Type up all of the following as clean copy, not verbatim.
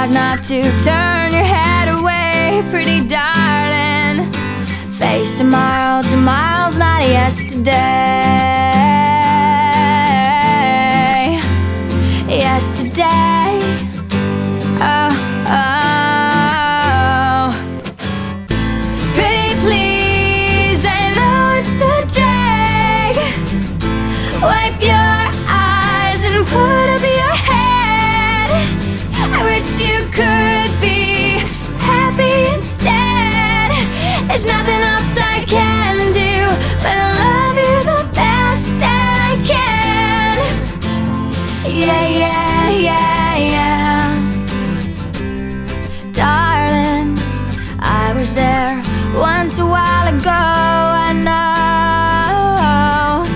hard not to turn your head away, pretty darling. Face tomorrow, tomorrow's not yesterday. Yesterday, oh, oh. Pretty please, I know it's a drag. Wipe your eyes and put up your head. I wish you could be happy instead. There's nothing else I can do but love you the best that I can. Yeah, yeah, yeah, yeah. Darling, I was there once a while ago. I know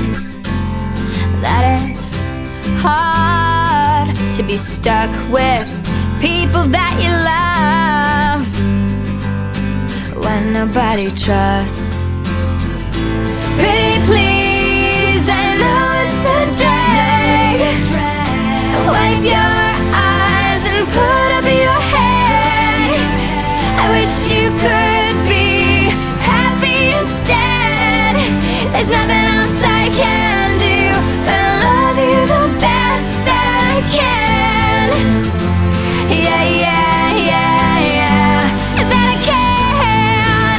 that it's hard to be stuck with people that you love when nobody trusts. Pretty please, I know it's a drag. Wipe your eyes and put up your head. I wish you could be happy instead. There's nothing else I can do but love you the best that I can. Yeah, yeah, yeah, yeah, that I can.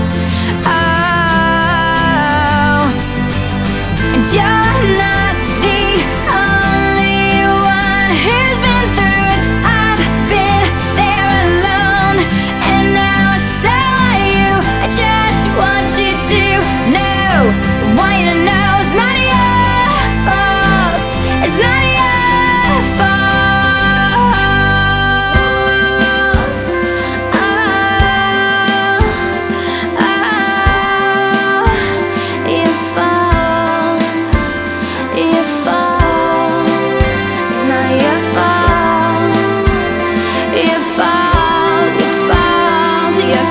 Oh, and you're not the only one who's been through it. I've been there alone, and now so are you. I just want you to know, want you to know it's not your fault. It's not your fault. Oh, oh, your fault. Your fault. It's not your fault. Your fault. Your fault. Your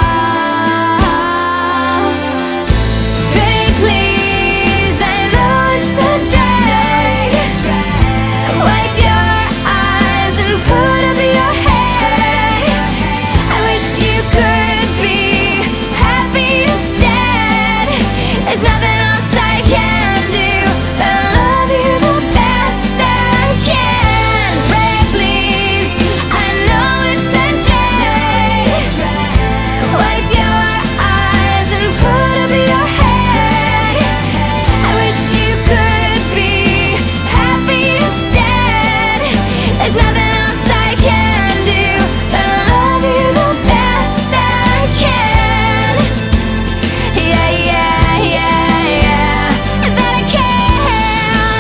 fault. Pretty please, I know it's a drag. Wipe your eyes and put up your head. I wish you could be happy instead. There's nothing else I can do but love you the best that I can. Pray please, I know it's a drag. Wipe your eyes and put up your head. I wish you could be happy instead. There's nothing else I can do but love you the best that I can. Yeah, yeah, yeah, yeah, that I can.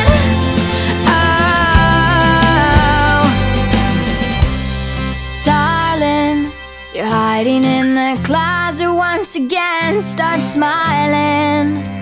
Oh, darling, you're hiding in the closet once again. Start smiling.